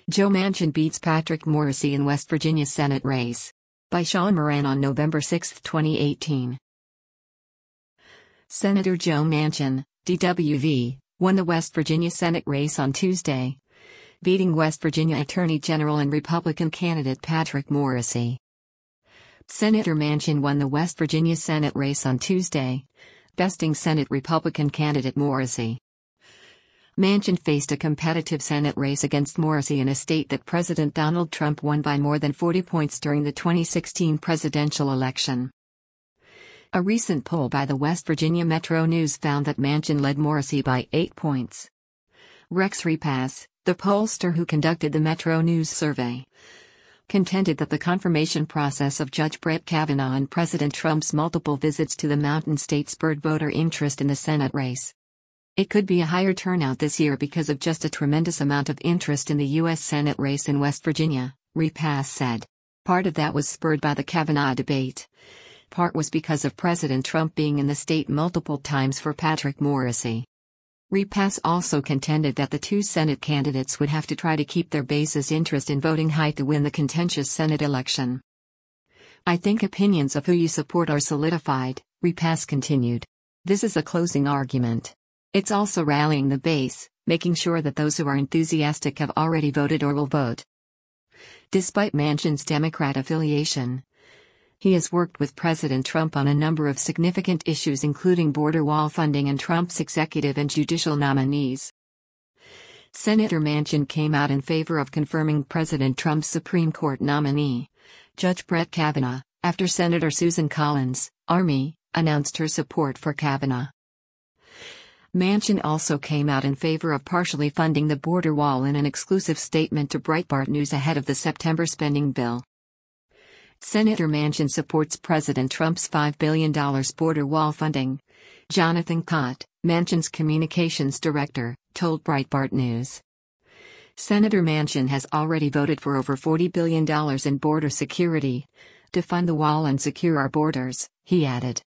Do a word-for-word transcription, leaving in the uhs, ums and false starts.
Joe Manchin beats Patrick Morrisey in West Virginia Senate race. By Sean Moran on November sixth, twenty eighteen. Senator Joe Manchin, D W V, won the West Virginia Senate race on Tuesday, beating West Virginia Attorney General and Republican candidate Patrick Morrisey. Senator Manchin won the West Virginia Senate race on Tuesday, besting Senate Republican candidate Morrisey. Manchin faced a competitive Senate race against Morrisey in a state that President Donald Trump won by more than forty points during the twenty sixteen presidential election. A recent poll by the West Virginia Metro News found that Manchin led Morrisey by eight points. Rex Repass, the pollster who conducted the Metro News survey, contended that the confirmation process of Judge Brett Kavanaugh and President Trump's multiple visits to the Mountain State spurred voter interest in the Senate race. It could be a higher turnout this year because of just a tremendous amount of interest in the U S Senate race in West Virginia, Repass said. Part of that was spurred by the Kavanaugh debate. Part was because of President Trump being in the state multiple times for Patrick Morrisey. Repass also contended that the two Senate candidates would have to try to keep their base's interest in voting high to win the contentious Senate election. I think opinions of who you support are solidified, Repass continued. This is a closing argument. It's also rallying the base, making sure that those who are enthusiastic have already voted or will vote. Despite Manchin's Democrat affiliation, he has worked with President Trump on a number of significant issues including border wall funding and Trump's executive and judicial nominees. Senator Manchin came out in favor of confirming President Trump's Supreme Court nominee, Judge Brett Kavanaugh, after Senator Susan Collins, Army, announced her support for Kavanaugh. Manchin also came out in favor of partially funding the border wall in an exclusive statement to Breitbart News ahead of the September spending bill. Senator Manchin supports President Trump's five billion dollars border wall funding, Jonathan Cott, Manchin's communications director, told Breitbart News. Senator Manchin has already voted for over forty billion dollars in border security, to fund the wall and secure our borders, he added.